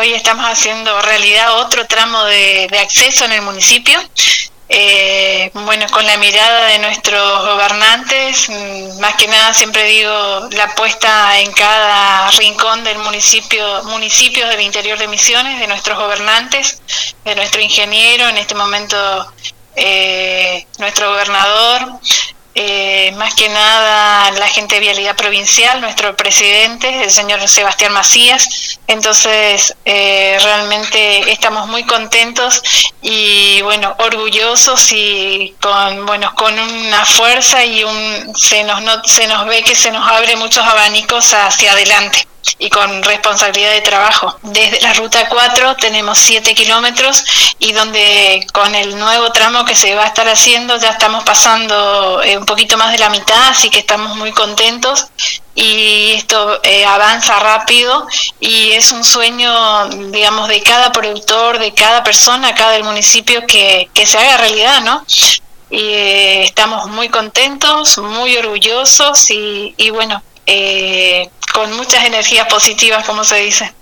hoy estamos haciendo realidad otro tramo de acceso en el municipio. Bueno, con la mirada de nuestros gobernantes, más que nada siempre digo la apuesta en cada rincón del municipios del interior de Misiones, de nuestros gobernantes, de nuestro ingeniero, en este momento nuestro gobernador, más que nada la gente de Vialidad Provincial, nuestro presidente, el señor Sebastián Macías. Entonces realmente estamos muy contentos y bueno, orgullosos y con una fuerza y se nos ve que se nos abre muchos abanicos hacia adelante y con responsabilidad de trabajo. Desde la Ruta 4 tenemos 7 kilómetros y donde con el nuevo tramo que se va a estar haciendo ya estamos pasando un poquito más de la mitad, así que estamos muy contentos y esto avanza rápido y es un sueño, digamos, de cada productor, de cada persona acá del municipio que se haga realidad, ¿no? Y estamos muy contentos, muy orgullosos y bueno, con muchas energías positivas, como se dice.